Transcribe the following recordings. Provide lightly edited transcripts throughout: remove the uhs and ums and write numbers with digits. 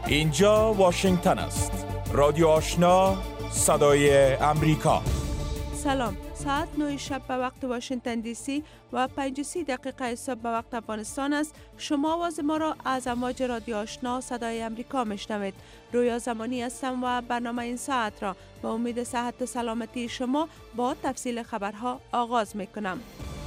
اینجا واشنگتن است. رادیو آشنا، صدای امریکا. سلام. ساعت 9 شب به وقت واشنگتن دی سی و 5:30 صبح به وقت افغانستان است. شما آواز ما را از امواج رادیو آشنا صدای امریکا میشنوید. رویا زمانی هستم و برنامه این ساعت را با امید صحت و سلامتی شما با تفصیل خبرها آغاز میکنم.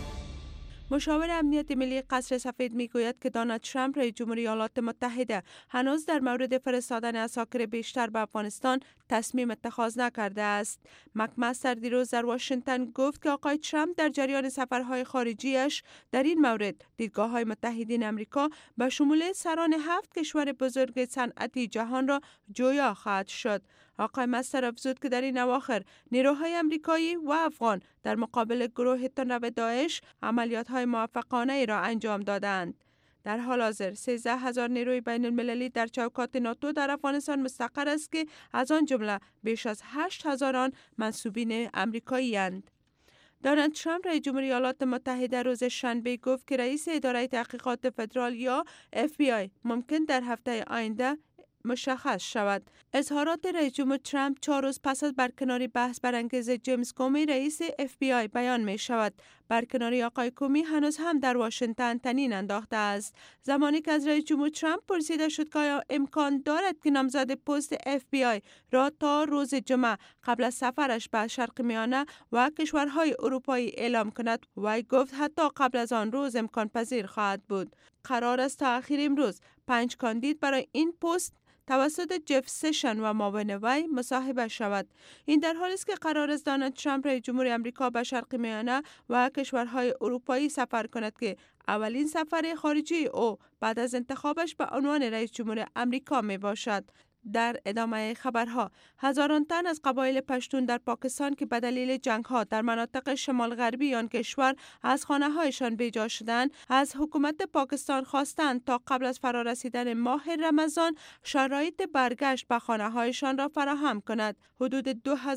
مشاور امنیت ملی قصر سفید میگوید که دونالد ترامپ رئیس جمهور ایالات متحده هنوز در مورد فرستادن عساکر بیشتر به افغانستان تصمیم اتخاذ نکرده است. مکمستر دیروز در واشنگتن گفت که آقای ترامپ در جریان سفرهای خارجیش در این مورد دیدگاه‌های متحدین امریکا به شمول سران 7 کشور بزرگ صنعتی جهان را جویا خواهد شد. آقای مستر افزود که در این اواخر نیروهای امریکایی و افغان در مقابل گروه تندرو داعش عملیات‌های موفقانه ای را انجام دادند. در حال حاضر 13,000 نیروی بین المللی در چوکات ناتو در افغانستان مستقر است که از آن جمله بیش از 8,000 آن منصوبین امریکایی اند. دونالد ترامپ رئیس جمهور ایالات متحده روز شنبه گفت که رئیس اداره تحقیقات فدرال یا FBI ممکن در هفته آینده مشخص شود. اظهارات رئیس جمهور ترامپ 4 روز پس از برکناری بحث برانگیز جیمز کومی رئیس FBI بیان می شود. برکناری آقای کومی هنوز هم در واشنگتن طنین انداخته است. زمانی که از رئیس جمهور ترامپ پرسیده شد که آیا امکان دارد که نامزد پست FBI را تا روز جمعه قبل از سفرش به شرق میانه و کشورهای اروپایی اعلام کند، وی گفت حتی قبل از آن روز امکان پذیر خواهد بود. قرار است تا آخر امروز 5 کاندید برای این پست توسط جف سیشن و معاون وی مصاحبه شود. این در حالی است که قرار است دونالد ترامپ رئیس جمهور آمریکا به شرق میانه و کشورهای اروپایی سفر کند که اولین سفر خارجی او بعد از انتخابش به عنوان رئیس جمهور آمریکا می باشد. در ادامه خبرها، هزاران تن از قبایل پشتون در پاکستان که به دلیل جنگ‌ها در مناطق شمال غربی آن کشور از خانه‌هایشان بیجا شدند، از حکومت پاکستان خواستند تا قبل از فرارسیدن ماه رمضان شرایط برگشت به خانه‌هایشان را فراهم کند. حدود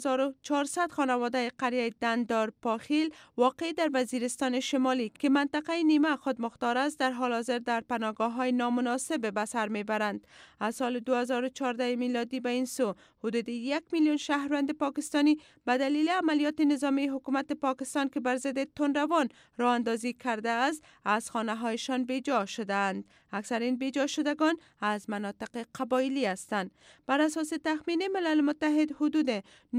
2400 خانواده قریه دندار پاخیل واقع در وزیرستان شمالی که منطقه نیمه خودمختار است، در حال حاضر در پناهگاه‌های نامناسب به سر میبرند. از سال 2014 میلادی به این سو حدود 1 میلیون شهروند پاکستانی به دلیل عملیات نظامی حکومت پاکستان که بر ضد تندروان راه اندازی کرده است از خانه‌هایشان بیجا شدند. اکثر این بیجا شدگان از مناطق قبایلی هستند. بر اساس تخمین ملل متحد حدود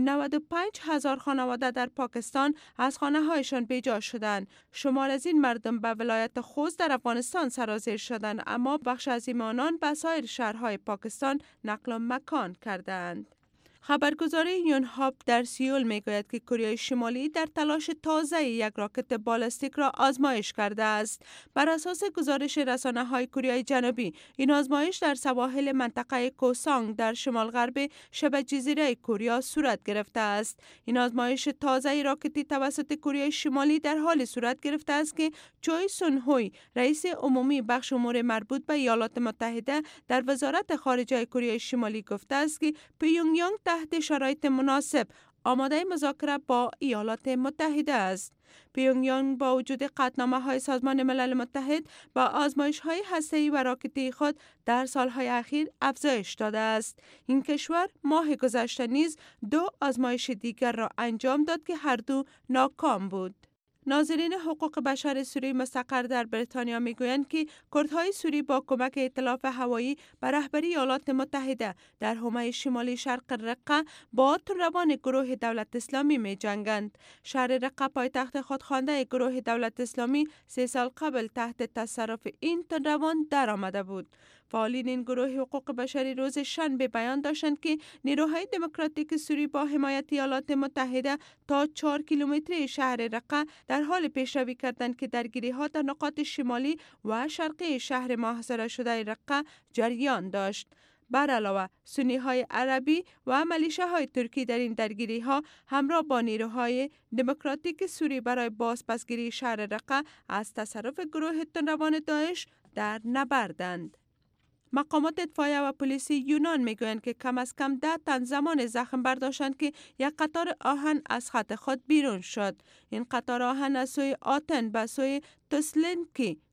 95,000 خانواده در پاکستان از خانه‌هایشان بیجا شدند. شمار از این مردم به ولایت خوست در افغانستان سرازیر شدند، اما بخش از آنان به سایر شهرهای پاکستان نقل مکان کردند. خبرگزاری یونهاپ در سیول میگوید که کره شمالی در تلاش تازه یک راکت بالستیک را آزمایش کرده است. بر اساس گزارش رسانه‌های کره جنوبی، این آزمایش در سواحل منطقه کوسانگ در شمال غرب شبه جزیره کره صورت گرفته است. این آزمایش تازه راکتی توسط کره شمالی در حال صورت گرفته است که چوی سون هوی، رئیس عمومی بخش امور مربوط به ایالات متحده در وزارت خارجه کره شمالی گفته است که پیونگیانگ تحت شرایط مناسب آماده مذاکره با ایالات متحده است. پیونگیانگ با وجود قطعنامه‌های سازمان ملل متحد با آزمایش‌های هسته‌ای و راکتی خود در سالهای اخیر افزایش داده است. این کشور ماه گذشته نیز 2 آزمایش دیگر را انجام داد که هر دو ناکام بود. ناظرین حقوق بشر سوری مستقر در بریتانیا میگویند که کردهای سوری با کمک ائتلاف هوایی به رهبری ایالات متحده در حومه شمالی شرق رقه با تندروان گروه دولت اسلامی می جنگند. شهر رقه پایتخت خودخوانده گروه دولت اسلامی 3 سال قبل تحت تصرف این تندروان در آمده بود. فعالین این گروه حقوق بشری روز شنبه بیان داشتند که نیروهای دموکراتیک سوری با حمایت ایالات متحده تا 4 کیلومتری شهر رقه در حال پیشروی کردند که درگیری‌ها در نقاط شمالی و شرقی شهر محاصره شده رقه جریان داشت. بر علاوه سنی‌های عربی و ملیشه‌های ترکی در این درگیری‌ها همراه با نیروهای دموکراتیک سوری برای بازپسگیری شهر رقه از تصرف گروه تندروان داعش در نبردند. مقامات اطفائیه و پلیس یونان میگویند که کم از کم 10 تن زمان زخم برداشتند که یک قطار آهن از خط خود بیرون شد. این قطار آهن از سوی آتن به سوی تسالونیکی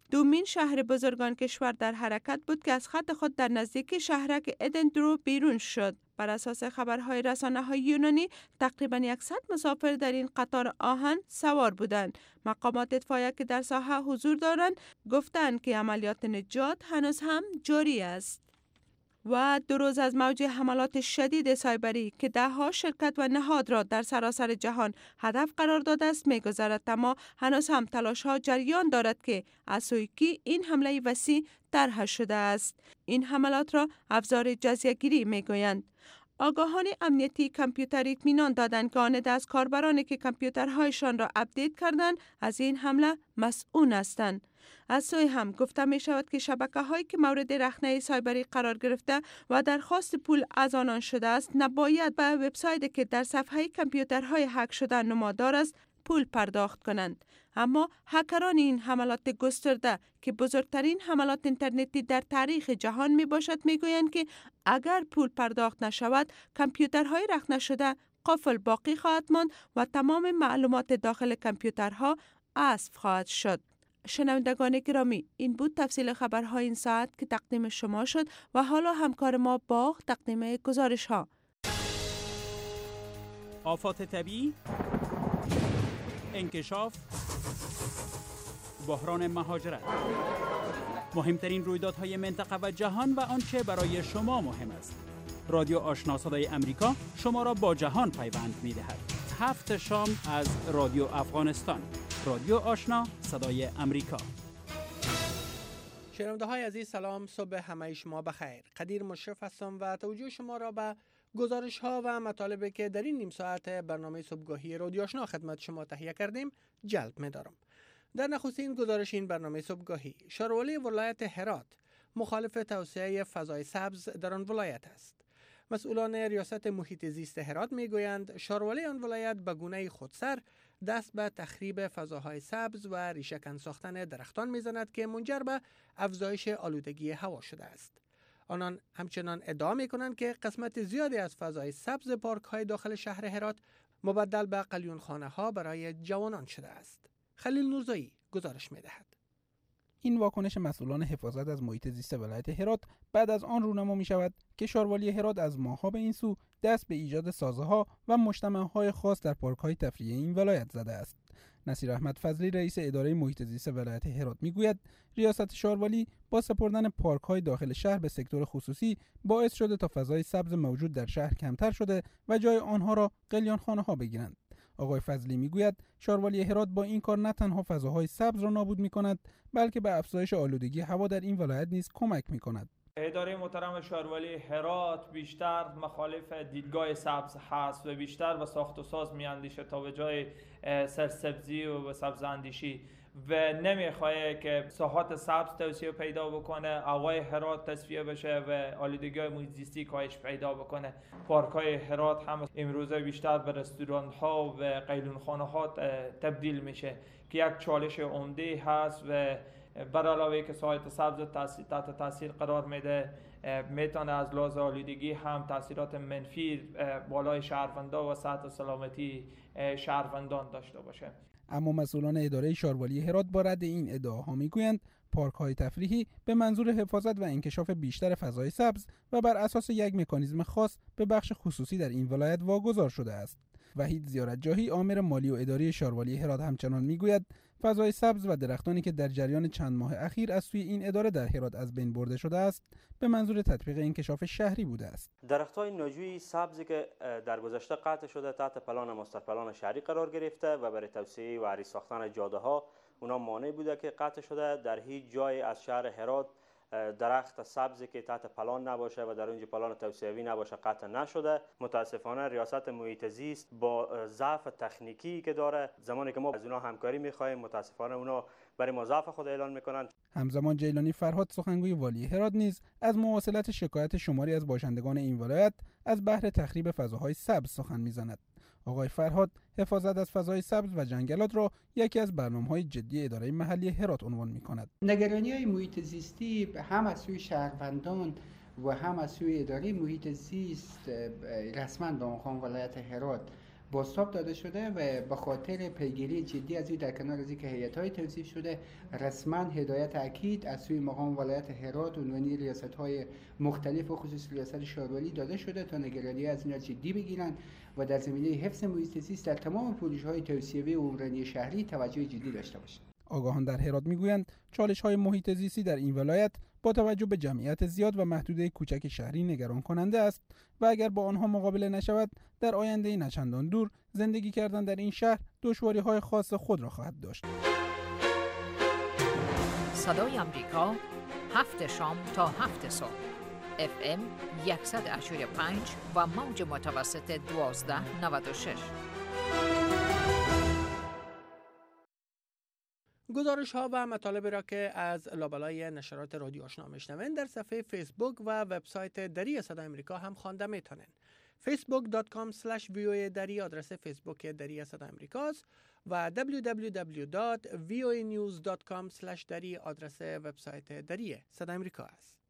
دومین شهر بزرگان کشور در حرکت بود که از خط خود در نزدیکی شهرک ادنبرو بیرون شد. بر اساس خبرهای رسانه‌های یونانی تقریباً 100 مسافر در این قطار آهن سوار بودند. مقامات اطفائیه که در ساحه حضور دارند گفتند که عملیات نجات هنوز هم جاری است. و 2 روز از موج حملات شدید سایبری که ده‌ها شرکت و نهاد را در سراسر جهان هدف قرار داده است می‌گذرد، اما هنوز هم تلاش‌ها جریان دارد که از سوی کی این حمله وسیع طرح شده است. این حملات را ابزار جزیه‌گیری می‌گویند. آگاهان امنیتی کامپیوتری اطمینان دادند که آن از کاربرانی که کامپیوترهایشان را اپدیت کردند از این حمله مسئول هستند. از سوی هم گفته می شود که شبکه‌هایی که مورد رخنه سایبری قرار گرفته و درخواست پول از آنان شده است نباید به وبسایتی که در صفحه کامپیوترهای هک شده نمادار است پول پرداخت کنند. اما هکران این حملات گسترده که بزرگترین حملات اینترنتی در تاریخ جهان می باشد می گویند که اگر پول پرداخت نشود کامپیوترهای رخنه شده قفل باقی خواهد ماند و تمام معلومات داخل کامپیوترها حذف خواهد شد. شنوندگان گرامی، این بود تفصیل خبرهای این ساعت که تقدیم شما شد و حالا همکار ما باغ تقدیم گزارش ها. آفات طبیعی، انکشاف، بحران مهاجرت، مهمترین رویدادهای منطقه و جهان و آنچه برای شما مهم است. رادیو آشنا صدای امریکا شما را با جهان پیوند می‌دهد. 7 شام از رادیو افغانستان. رادیو آشنا صدای امریکا. شنونده های عزیز سلام، صبح همه شما بخیر. قدیر مشرف هستم و توجه شما را به گزارش ها و مطالبی که در این نیم ساعت برنامه صبحگاهی رادیو آشنا خدمت شما تهیه کردیم جلب می دارم. در نخستین گزارش این برنامه صبحگاهی، شاروالی ولایت هرات مخالف توسعه فضای سبز در آن ولایت است. مسئولان ریاست محیط زیست هرات می گویند شاروالی آن ولایت به گونه خودسر دست به تخریب فضاهای سبز و ریشه‌کن ساختن درختان می‌زند که منجر به افزایش آلودگی هوا شده است. آنان همچنان ادعا می‌کنند که قسمت زیادی از فضای سبز پارک‌های داخل شهر هرات مبدل به قلیونخانه‌ها برای جوانان شده است. خلیل نورزایی گزارش می‌دهد. این واکنش مسئولان حفاظت از محیط زیست ولایت هرات بعد از آن رونما می شود که شاروالی هرات از ماه‌ها به این سو دست به ایجاد سازه‌ها و مجتمع‌های خاص در پارک‌های تفریحی این ولایت زده است. نصیر احمد فضلی رئیس اداره محیط زیست ولایت هرات میگوید ریاست شاروالی با سپردن پارک‌های داخل شهر به سکتور خصوصی باعث شده تا فضای سبز موجود در شهر کمتر شده و جای آنها را قلیانخانه‌ها بگیرند. آقای فضلی میگوید شاروالی هرات با این کار نه تنها فضاهای سبز را نابود می‌کند بلکه به افزایش آلودگی هوا در این ولایت نیز کمک می‌کند. اداره محترم شاروالی هرات بیشتر مخالف دیدگاه سبز هست و بیشتر به ساخت و ساز میاندیشه تا به جای سرسبزی و سبز اندیشی و نمیخواد که ساحات سبز توسعه پیدا بکنه، هوای هرات تصفیه بشه و آلودگی محیط زیستی کاهش پیدا بکنه. پارک‌های هرات هم امروزه بیشتر به رستوران‌ها و قیلونخانه‌ها تبدیل میشه که یک چالش عمده هست و بر علاوه که ساحات سبز تحت تاثیر قرار میده میتونه از لحاظ آلودگی هم تاثیرات منفی بالای شهروندان و سطح سلامتی شهروندان داشته باشه. اما مسئولان اداره شاروالی هرات با رد این ادعاها میگویند پارک‌های تفریحی به منظور حفاظت و انکشاف بیشتر فضای سبز و بر اساس یک مکانیزم خاص به بخش خصوصی در این ولایت واگذار شده است. وحید زیارتجاهی آمر مالی و اداری شاروالی هرات همچنان میگوید فضای سبز و درختانی که در جریان چند ماه اخیر از سوی این اداره در هرات از بین برده شده است به منظور تطبیق انکشاف شهری بوده است. درخت‌های ناجوی سبزی که در گذشته قطع شده تحت پلان ماستر پلان شهری قرار گرفته و برای توسعه و عریض ساختن جاده‌ها اونا مانع بوده که قطع شده. در هیچ جای از شهر هرات درخت سبزی که تحت پلان نباشه و در اونجا پلان توسعه‌ای نباشه قطع نشده. متاسفانه ریاست محیط زیست با ضعف تکنیکی که داره، زمانی که ما از اونا همکاری می‌خوایم متاسفانه اونا برای ما ضعف خود اعلان می‌کنن. همزمان جیلانی فرهاد سخنگوی والی هرات نیز از مواصلت شکایت شماری از باشندگان این ولایت از بحر تخریب فضاهای سبز سخن می‌زند. آقای فرهاد حفاظت از فضای سبز و جنگلات را یکی از برنامه‌های جدی اداره محلی هرات عنوان می‌کند. نگرانی‌های محیط زیستی هم از سوی شهروندان و هم از سوی اداره محیط زیست رسما به عنوان ولایت هرات بازتاب داده شده و به خاطر پیگیری جدی از این در کنار از اینکه هیئت‌های توصیف شده رسما هدایت اکید از سوی مقام ولایت هرات عنوانی ریاست‌های مختلف و خصوص ریاست شارولی داده شده تا نگرانی از اینا جدی بگیرن و در زمینه حفظ محیط زیست در تمام پروژه‌های توسعه‌ای و عمرانی شهری توجه جدی داشته باشند. آگاهان در هرات میگویند چالش‌های محیط زیستی در این ولایت با توجه به جمعیت زیاد و محدوده کوچک شهری نگران کننده است و اگر با آنها مقابله نشود در آینده نچندان دور زندگی کردن در این شهر دشواری‌های خاص خود را خواهد داشت. صدای آمریکا 7 شام تا 7 صبح FM 100.5 و موج متوسط 1296. گزارش ها و مطالب را که از لابلای نشرات رادیو آشنا میشنوین در صفحه فیسبوک و وبسایت دری صدای آمریکا هم خوانده میتونین. facebook.com/voa دری آدرس فیسبوک دری صدای آمریکاست و www.voanews.com/دری آدرس وبسایت دری صدای آمریکا است.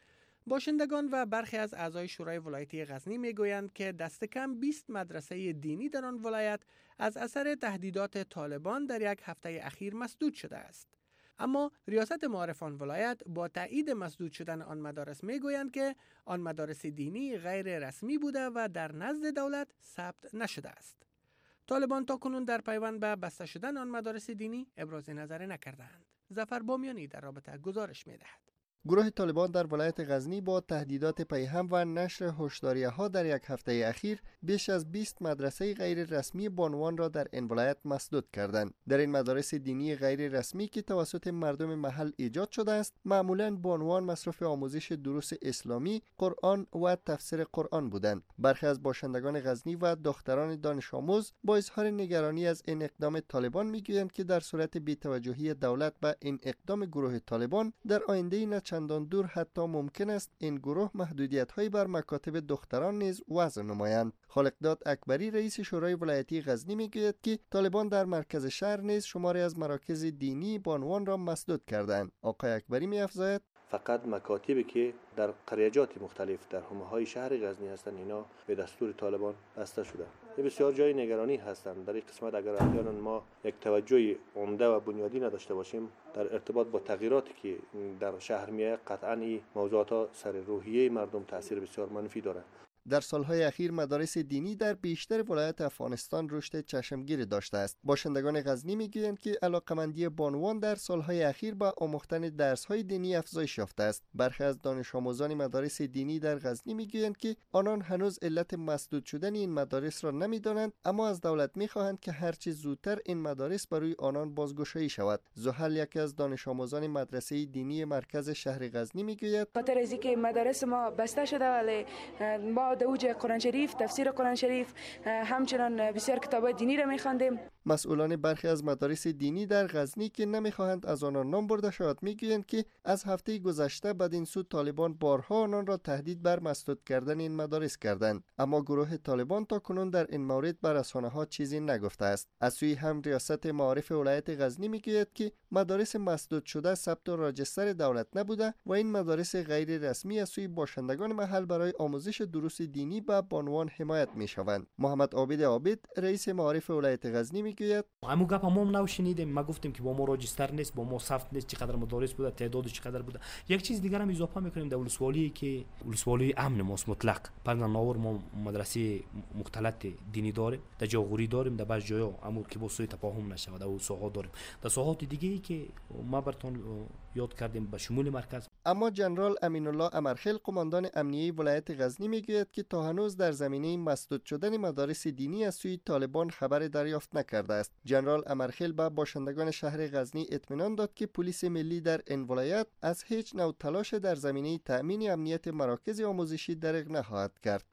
باشندگان و برخی از اعضای شورای ولایتی غزنی میگویند که دست کم 20 مدرسه دینی در آن ولایت از اثر تهدیدات طالبان در یک هفته اخیر مسدود شده است. اما ریاست معارف آن ولایت با تایید مسدود شدن آن مدارس میگویند که آن مدارس دینی غیر رسمی بوده و در نزد دولت ثبت نشده است. طالبان تاکنون در پیوند به بسته شدن آن مدارس دینی ابراز نظر نکردند. ظفر بامیانی در رابطه گزارش میدهد. گروه طالبان در ولایت غزنی با تهدیدات پیهم و نشر هشداریه‌ها در یک هفته اخیر بیش از 20 مدرسه غیر رسمی بانوان را در این ولایت مسدود کردند. در این مدارس دینی غیر رسمی که توسط مردم محل ایجاد شده است، معمولاً بانوان مصرف آموزش دروس اسلامی، قرآن و تفسیر قرآن بودند. برخی از باشندگان غزنی و دختران دانش آموز با اظهار نگرانی از این اقدام طالبان میگویند که در صورت بی‌توجهی دولت به این اقدام گروه طالبان در آینده چندان دور حتی ممکن است این گروه محدودیت‌هایی بر مکاتب دختران نیز وضع نمایند. خالقداد اکبری رئیس شورای ولایتی غزنی میگوید که طالبان در مرکز شهر نیز شماری از مراکز دینی بانوان را مسدود کردند. آقای اکبری می‌افزاید فقط مکاتبی که در قریجات مختلف در حومه‌های شهر غزنی هستند اینا به دستور طالبان بسته شده. بسیار جای نگرانی هستند. در این قسمت اگر احیانا ما یک توجه عمده و بنیادی نداشته باشیم در ارتباط با تغییراتی که در شهر میاد، قطعاً این موضوعات سر روحیه مردم تاثیر بسیار منفی دارد. در سالهای اخیر مدارس دینی در بیشتر ولایت افغانستان رشد چشمگیری داشته است. باشندگان غزنی میگویند که علاقمندی بانوان در سالهای اخیر به آموختن درس‌های دینی افزایش یافته است. برخی از دانش آموزان مدارس دینی در غزنی میگویند که آنان هنوز علت مسدود شدن این مدارس را نمیدانند، اما از دولت میخواهند که هرچه زودتر این مدارس برای آنان بازگشایی شود. زحل یکی از دانش آموزان مدرسه دینی مرکز شهر غزنی میگوید خاطر از اینکه مدارس ما بسته شده ولی ما دوج قرآن شریف، تفسیر قرآن شریف، همچنان بسیار کتاب‌های دینی را می‌خواندیم. مسئولان برخی از مدارس دینی در غزنی که نمیخواهند از آنان نام برده شود میگویند که از هفته گذشته بدین سو طالبان بارها آنان را تهدید بر مسدود کردن این مدارس کردند، اما گروه طالبان تا کنون در این مورد بر رسانه‌ها چیزی نگفته است. از سوی هم ریاست معارف ولایت غزنی میگوید که مدارس مسدود شده ثبت و راجستر دولت نبوده و این مدارس غیر رسمی از سوی باشندگان محل برای آموزش دروس دینی به بانوان حمایت میشوند. محمد عابد عابد رئیس معارف ولایت غزنی میگوید امو گپ ما نشنیدیم، ما گفتیم که با ما راجستر نیست، با ما ثبت نیست، چقدر مدارس بوده، تعدادش چقدر بوده. یک چیز دیگر هم اضافه میکنیم در ولسوالی که ولسوالی امن ماست مطلق. پرناور ما مدرسه مختلط دینی داریم، در جاغوری داریم، در بعض جاها امو که با سوی تفاهم نشود در ساحات داریم. در ساحات دیگه ای که ما براتون یاد کردیم به شمول مرکز. اما جنرال امین الله امرخیل قماندان امنیه ولایت غزنی میگوید که تا هنوز در زمینه مسدود شدن مدارس دینی از سوی طالبان خبر دریافت نکرده است. جنرال امرخیل به باشندگان شهر غزنی اطمینان داد که پلیس ملی در این ولایت از هیچ نوع تلاش در زمینه تأمین امنیت مراکز آموزشی دریغ نخواهد کرد.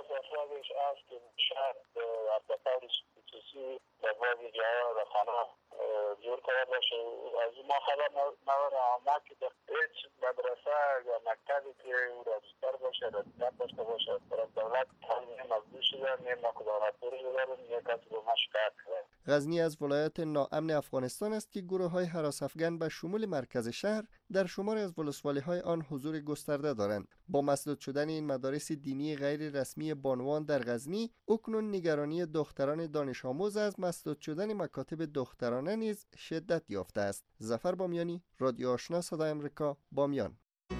جور کرده باشه از ما خبر نداره اما که در هیچ مدرسه یا مکتبی که راجستر باشه رسمیت داشته باشه از طرف دولت هم مزدور شده نیم نکدارتوری داریم یک کسی به ما شکایت کرده. غزنی از ولایات ناامن افغانستان است که گروه‌های هراس افکن به شمول مرکز شهر در شماری از ولسوالی‌های آن حضور گسترده دارند. با مسدود شدن این مدارس دینی غیر رسمی بانوان در غزنی، اکنون نگرانی دختران دانش آموز از مسدود شدن مکاتب دخترانه نیز شدت یافته است. ظفر بامیانی، رادیو آشنا صدای آمریکا، بامیان.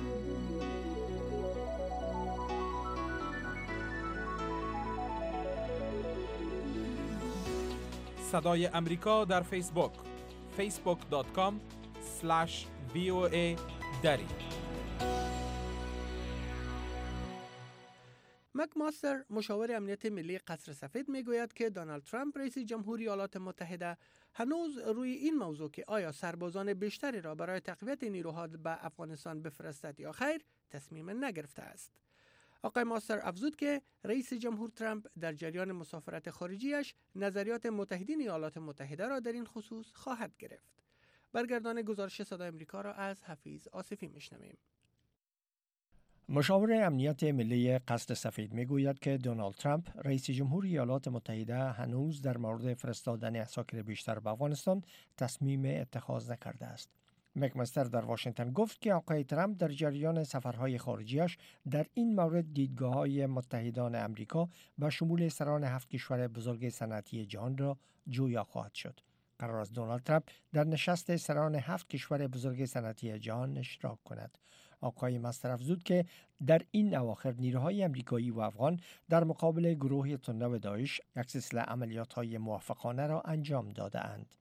صدای امریکا در فیسبوک facebook.com/VOA دری. مک ماستر مشاور امنیت ملی قصر سفید میگوید که دونالد ترامپ رئیس جمهوری ایالات متحده هنوز روی این موضوع که آیا سربازان بیشتری را برای تقویت نیروها به افغانستان بفرستد یا خیر تصمیم نگرفته است. آقای ماستر افزود که رئیس جمهور ترامپ در جریان مسافرت خارجیش نظریات متحدین ایالات متحده را در این خصوص خواهد گرفت. برگردان گزارش صدای امریکا را از حفیظ آصفی میشنویم. مشاور امنیت ملی قصر سفید میگوید که دونالد ترامپ رئیس جمهور ایالات متحده هنوز در مورد فرستادن عساکر بیشتر به افغانستان تصمیم اتخاذ نکرده است. مک ماستر در واشنگتن گفت که آقای ترامپ در جریان سفرهای خارجیش در این مورد دیدگاه‌های متحدان امریکا به شمول سران 7 کشور بزرگ صنعتی جهان را جویا خواهد شد. قرار است دونالد ترامپ در نشست سران 7 کشور بزرگ صنعتی جهان اشتراک کند. آقای ماستر افزود که در این اواخر نیروهای امریکایی و افغان در مقابل گروه تندرو داعش یک سلسله عملیات‌های موفقانه را انجام داده اند.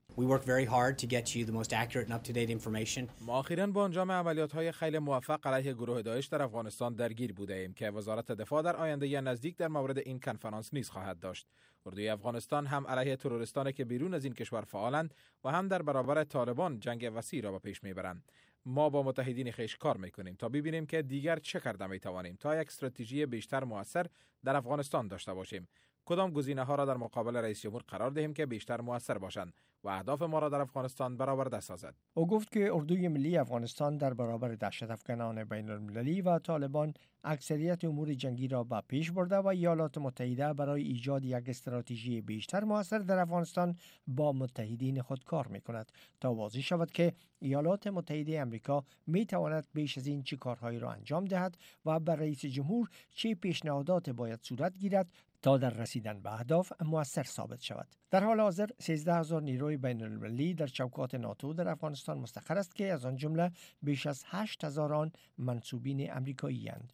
ما اخیراً با انجام عملیات‌های خیلی موفق علیه گروه داعش در افغانستان درگیر بوده ایم که وزارت دفاع در آینده نزدیک در مورد این کنفرانس نیز خواهد داشت. اردوی افغانستان هم علیه تروریستانی که بیرون از این کشور فعالند و هم در برابر طالبان جنگ وسیع را به پیش میبرند. ما با متحدین خویش کار میکنیم تا ببینیم که دیگر چه کرده میتوانیم تا یک استراتژی بیشتر موثر در افغانستان داشته باشیم. کدام گزینه‌ها را در مقابل رئیس جمهور قرار دهیم که بیشتر موثر باشند و اهداف ما را در افغانستان برآورده سازد. او گفت که اردوی ملی افغانستان در برابر دهشت افکنان بین المللی و طالبان اکثریت امور جنگی را به پیش برده و ایالات متحده برای ایجاد یک استراتژی بیشتر موثر در افغانستان با متحدین خود کار می‌کند تا واضح شود که ایالات متحده آمریکا می‌تواند بیش از این چه کارهایی را انجام دهد و بر رئیس جمهور چه پیشنهادات باید صورت گیرد تا در رسیدن به اهداف موثر ثابت شود. در حال حاضر 13000 نیروی بین المللی در چوکات ناتو در افغانستان مستقر است که از آن جمله بیش از 8000 آن منسوبین آمریکایی اند.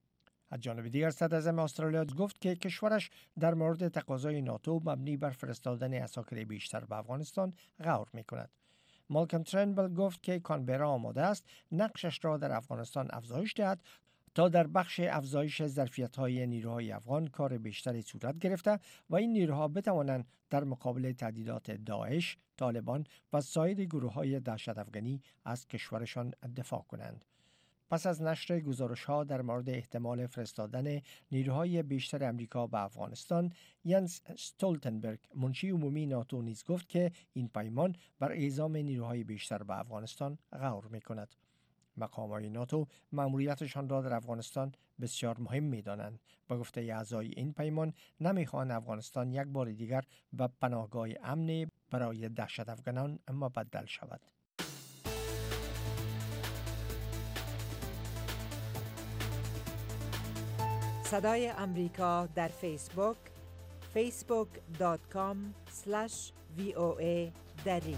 از جانب دیگر صدراعظم استرالیا گفت که کشورش در مورد تقاضای ناتو مبنی بر فرستادن عساکر بیشتر به افغانستان غور می‌کند. مالکم ترنبل گفت که کانبرا آماده است نقشش را در افغانستان افزایش دهد تا در بخش افزایش ظرفیت‌های نیروهای افغان کار بیشتری صورت گرفته و این نیروها بتوانند در مقابل تهدیدات داعش، طالبان و سایر گروه‌های دهشت افغانی از کشورشان دفاع کنند. پس از نشر گزارش‌ها در مورد احتمال فرستادن نیروهای بیشتر امریکا به افغانستان، ینس استولتنبرگ منشی عمومی ناتو نیز گفت که این پیمان بر اعزام نیروهای بیشتر به افغانستان غور می‌کند. مقام‌های ناتو مأموریتشان را در افغانستان بسیار مهم می‌دانند. به گفته اعضای این پیمان نمی‌خواهند افغانستان یک بار دیگر به پناهگاه امن برای دهشت افغانان مبدل شود. صدای امریکا در فیسبوک facebook.com/VOA دری.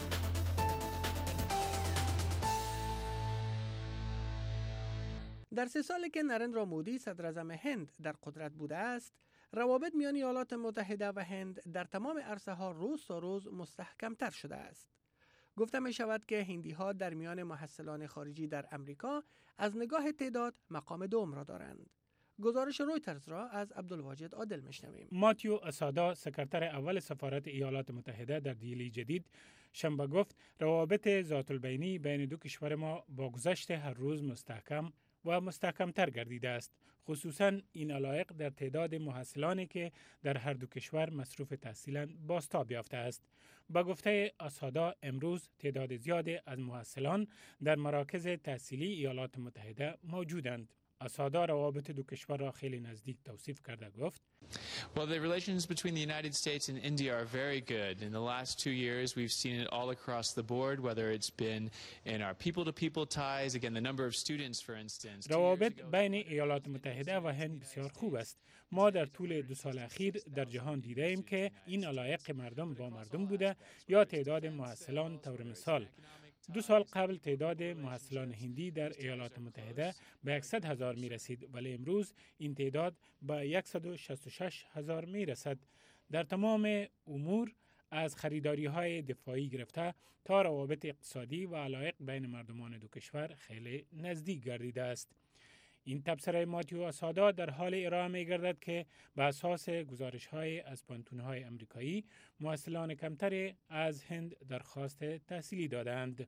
در 3 سالی که نریندرا مودی صدراعظم هند در قدرت بوده است، روابط میان ایالات متحده و هند در تمام عرصه‌ها روز تا روز مستحکم‌تر شده است. گفته می شود که هندی ها در میان محصلان خارجی در امریکا از نگاه تعداد مقام دوم را دارند. گزارش رویترز را از عبدالواجد عادل میشنویم. ماتیو اسادا سکرتر اول سفارت ایالات متحده در دیلی جدید شنبه گفت روابط ذات البینی بین دو کشور ما با گذشت هر روز مستحکم و مستحکم‌تر گردیده است. خصوصاً این علایق در تعداد محصلانی که در هر دو کشور مصروف تحصیلند بازتاب یافته است. با گفته اسادا امروز تعداد زیادی از محصلان در مراکز تحصیلی ایالات متحده موجودند. اسادا روابط دو کشور را خیلی نزدیک توصیف کرده گفت Well, the relations between the United States and India are very good. In the last 2 years, we've seen it all across the board, whether it's been in our people-to-people ties, again, the number of students, for instance. روابط بین ایالات متحده و هند بسیار خوب است. ما در طول 2 سال اخیر در جهان دیده ایم که این علایق مردم با مردم بوده یا تعداد محصلان طور مثال. 2 سال قبل تعداد محصلان هندی در ایالات متحده به 100,000 می رسید ولی امروز این تعداد به 166,000 می رسد. در تمام امور از خریداری های دفاعی گرفته تا روابط اقتصادی و علایق بین مردمان دو کشور خیلی نزدیک گردیده است. این تبصره ماتیو اسادا در حال ارائه می گردد که به اساس گزارش های از پانتون‌های امریکایی محصلان کمتری از هند درخواست تحصیلی دادند.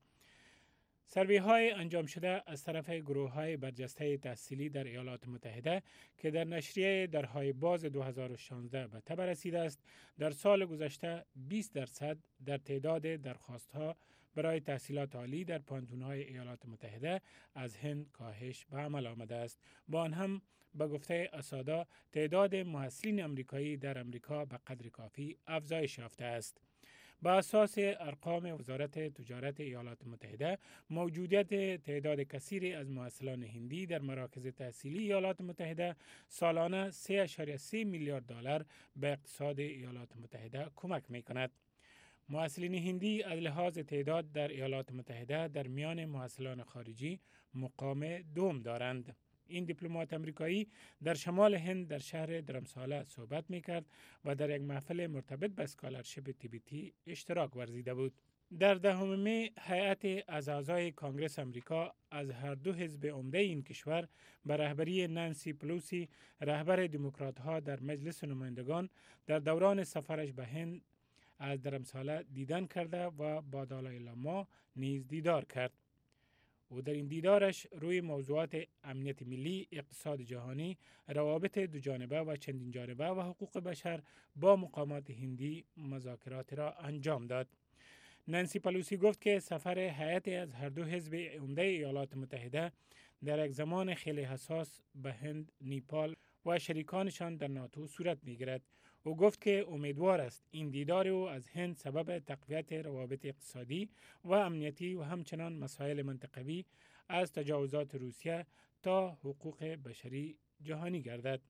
سروی های انجام شده از طرف گروه های برجسته تحصیلی در ایالات متحده که در نشریه درهای باز 2016 به تبر رسیده است، در سال گذشته 20% در تعداد درخواست ها برای تحصیلات عالی در پانتون‌های ایالات متحده از هند کاهش به عمل آمده است. با آن هم به گفته اسادا تعداد محصلین امریکایی در امریکا به قدر کافی افزایش یافته است. با اساس ارقام وزارت تجارت ایالات متحده، موجودیت تعداد کثیری از محصلان هندی در مراکز تحصیلی ایالات متحده سالانه 3.3 میلیارد دلار به اقتصاد ایالات متحده کمک می کند. محصلین هندی از لحاظ تعداد در ایالات متحده در میان محصلان خارجی مقام دوم دارند. این دیپلمات امریکایی در شمال هند در شهر درمساله صحبت می‌کرد و در یک محفل مرتبط به اسکالرشیپ TBT اشتراک ورزیده بود. در 10 می هیئت از اعضای کانگرس امریکا از هر دو حزب عمده این کشور به رهبری نانسی پلوسی رهبر دموکرات‌ها در مجلس نمایندگان در دوران سفرش به هند از درمساله دیدن کرده و با دالای لاما نیز دیدار کرد. او در این دیدارش روی موضوعات امنیت ملی، اقتصاد جهانی، روابط دو جانبه و چندین جانبه و حقوق بشر با مقامات هندی مذاکرات را انجام داد. نانسی پلوسی گفت که سفر هیئت از هر دو حزب عمده ایالات متحده در یک زمان خیلی حساس به هند، نیپال و شریکانشان در ناتو صورت می‌گیرد. او گفت که امیدوار است این دیدار او از هند سبب تقویت روابط اقتصادی و امنیتی و همچنان مسائل منطقوی از تجاوزات روسیه تا حقوق بشری جهانی گردد.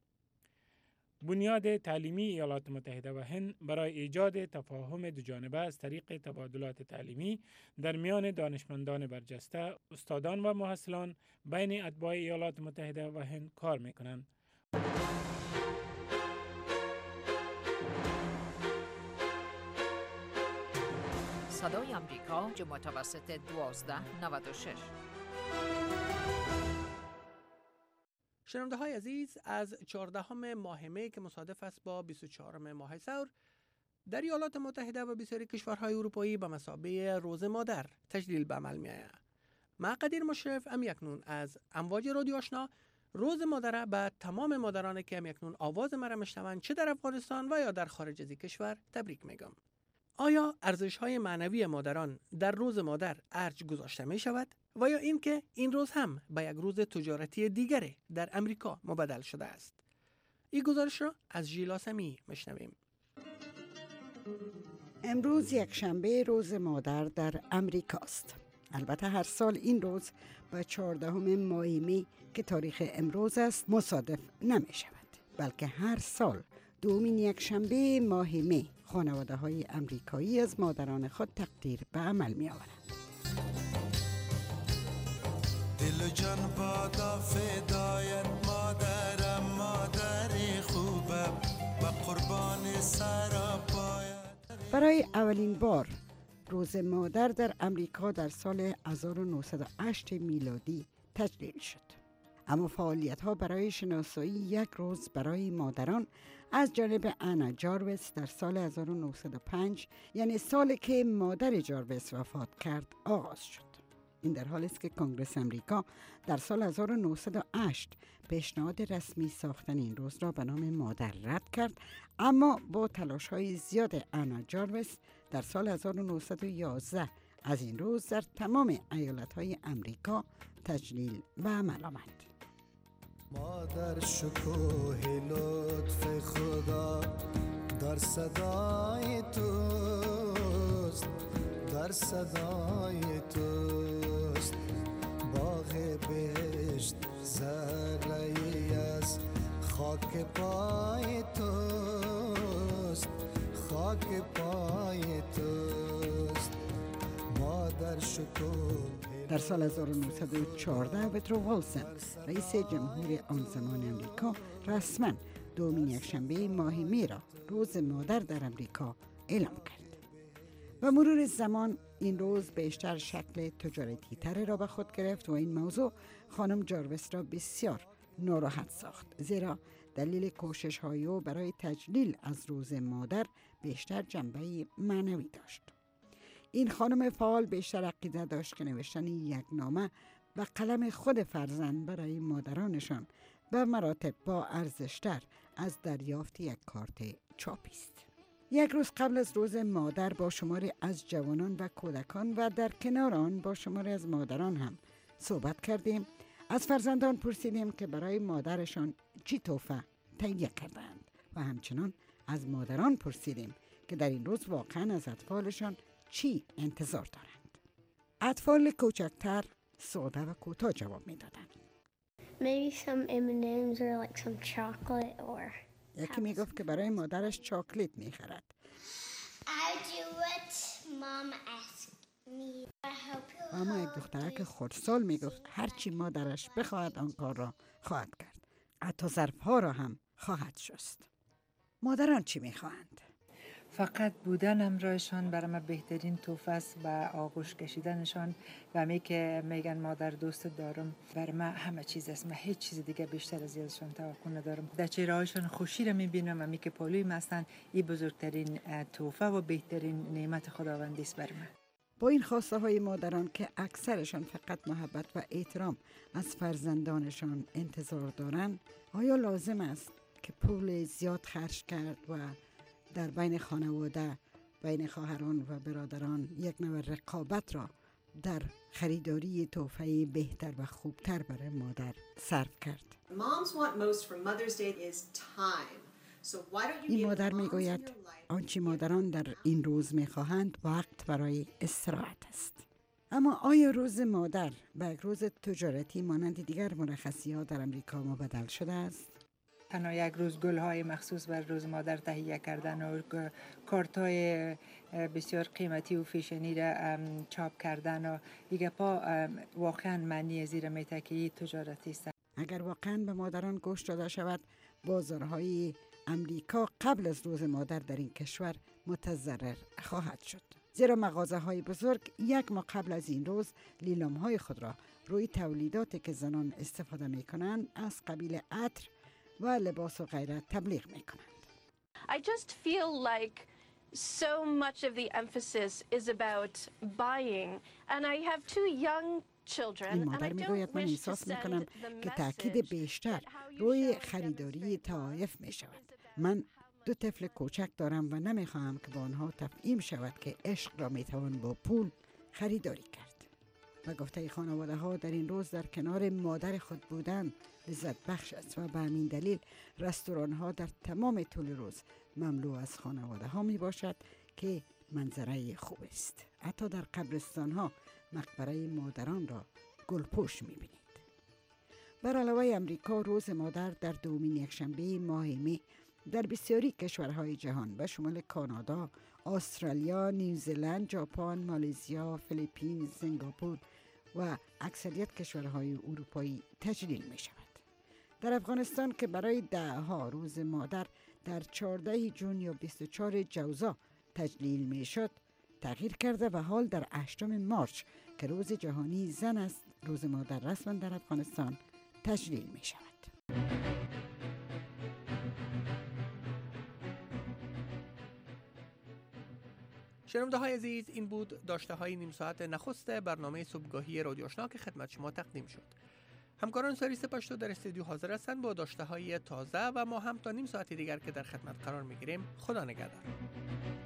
بنیاد تعلیمی ایالات متحده و هند برای ایجاد تفاهم دوجانبه از طریق تبادلات تعلیمی در میان دانشمندان برجسته، استادان و محصلان بین اتباع ایالات متحده و هند کار می‌کنند. صدای امریکا متوسط 1296. شنونده های عزیز، از 14 ماه می که مصادف است با 24 ماه ثور در ایالات متحده و بسیاری کشورهای اروپایی به مثابه روز مادر تجلیل به عمل می آید. من قدیر مشرف اکنون از امواج رادیو آشنا روز مادر به تمام مادرانی که اکنون آواز مرا میشنوند چه در افغانستان و یا در خارج از کشور تبریک میگم. آیا ارزش‌های معنوی مادران در روز مادر ارج گذاشته می شود و یا اینکه این روز هم به یک روز تجارتی دیگری در امریکا مبدل شده است؟ این گزارش را از ژیلا سمی میشنویم. امروز یک شنبه روز مادر در امریکاست. البته هر سال این روز با 14 ماه می که تاریخ امروز است مصادف نمی شود، بلکه هر سال دومین یک شنبه ماه می خانواده های امریکایی از مادران خود تقدیر به عمل می آورند. دل و جان بادا فدایت مادرم، مادر خوبم و قربان سراپایت. برای اولین بار روز مادر در امریکا در سال 1908 میلادی تجلیل شد. اما فعالیت ها برای شناسایی یک روز برای مادران از جانب انا جارویس در سال 1905 یعنی سالی که مادر جارویس وفات کرد آغاز شد. این در حالی است که کنگره امریکا در سال 1908 پیشنهاد رسمی ساختن این روز را به نام مادر رد کرد، اما با تلاش های زیاد انا جارویس در سال 1911 از این روز در تمام ایالت های امریکا تجلیل به عمل آمد. مادر شکوه لطف خدا در صدای توست، در صدای توست. باغ بهشت زرعی از خاک پای توست، خاک پای توست. مادر شکوه. در سال 1914 وودرو ویلسون رئیس جمهور آن زمان امریکا رسما دومین یکشنبه ماه می را روز مادر در امریکا اعلام کرد. و مرور زمان این روز بیشتر شکل تجارتی تر را به خود گرفت و این موضوع خانم جارویس را بسیار ناراحت ساخت، زیرا دلیل کوشش های او برای تجلیل از روز مادر بیشتر جنبه معنوی داشت. این خانم فعال بیشتر عقیده داشت که نوشتن یک نامه به قلم خود فرزند برای مادرانشان به مراتب با ارزشتر از دریافت یک کارت چاپی است. یک روز قبل از روز مادر با شماری از جوانان و کودکان و در کنار آن با شماری از مادران هم صحبت کردیم. از فرزندان پرسیدیم که برای مادرشان چی تحفه تهیه کردند و همچنان از مادران پرسیدیم که در این روز واقعا از اطفالشان چی انتظار دارند. اطفال کوچکتر ساده و کوتاه جواب می دادند. Maybe some M&M's or like some chocolate or یکی می گفت که برای مادرش چاکلیت می خرد. I do what mom asked me. I hope و اما یک دخترک خردسال می گفت هرچی مادرش بخواهد آن کار را خواهد کرد. حتی ظرفها را هم خواهد شست. مادران چی می خواهند؟ فقط بودن همراهشان برای من بهترین تحفه است و آغوش کشیدنشان و همی که میگن مادر دوست دارم برای من همه چیز است. من هیچ چیز دیگه بیشتر از ازشان توقع ندارم. در چهره‌هایشان خوشی را میبینم. همی که پالوی هستند این بزرگترین تحفه و بهترین نعمت خداوندی است برای من. با این خواسته های مادران که اکثرشان فقط محبت و احترام از فرزندانشان انتظار دارند، آیا لازم است که پول زیاد خرج کرد و در بین خانواده، بین خواهران و برادران یک نوع رقابت را در خریداری تحفه بهتر و خوبتر برای مادر صرف کرد؟ این مادر میگوید آنچه مادران در این روز میخواهند وقت برای استراحت است. اما آیا روز مادر به یک روز تجارتی مانند دیگر مرخصی ها در امریکا مبدل شده است؟ تنها یک روز گل‌های مخصوص بر روز مادر تهیه کردن و کارت‌های بسیار قیمتی و فیشنی را چاپ کردن و دیگه پا واقعا معنی زیر میتکی تجارتی است. اگر واقعا به مادران گوش داده شود، بازارهای امریکا قبل از روز مادر در این کشور متضرر خواهد شد. زیرا مغازه‌های بزرگ یک ماه قبل از این روز لیلام‌های خود را روی تولیداتی که زنان استفاده می‌کنند از قبیل عطر و لباس و غیره تبلیغ میکنند. I just feel like so much of the emphasis is about buying and I have two young children. این مادر میگوید من احساس میکنم که تاکید بیشتر روی خریداری تحایف میشود. من دو طفل کوچک دارم و نمیخواهم که با آنها تفهیم شود که عشق را میتوان با پول خریداری کرد. و گفته خانواده ها در این روز در کنار مادر خود بودن لذت بخش است و به همین دلیل رستوران ها در تمام طول روز مملو از خانواده ها می باشد که منظره خوب است. حتی در قبرستان ها مقبره مادران را گلپوش می بینید. بر علاوه امریکا روز مادر در دومین یکشنبه ماه می در بسیاری کشورهای جهان به شمول کانادا، استرالیا، نیوزلند، ژاپن، مالزیا، فیلیپین، سنگاپور و اکثریت کشورهای اروپایی تجلیل می شود. در افغانستان که برای 10 روز مادر در 14 جون یا 24 جوزا تجلیل می شد تغییر کرده و حال در 8 مارچ که روز جهانی زن است روز مادر رسما در افغانستان تجلیل می شود. شنونده های عزیز، این بود داشته های نیم ساعت نخست برنامه صبحگاهی رادیو آشنا که خدمت شما تقدیم شد. همکاران سرویس پشتو در استودیو حاضر هستند با داشته های تازه و ما هم تا نیم ساعت دیگر که در خدمت قرار می گیریم. خدا نگهدار.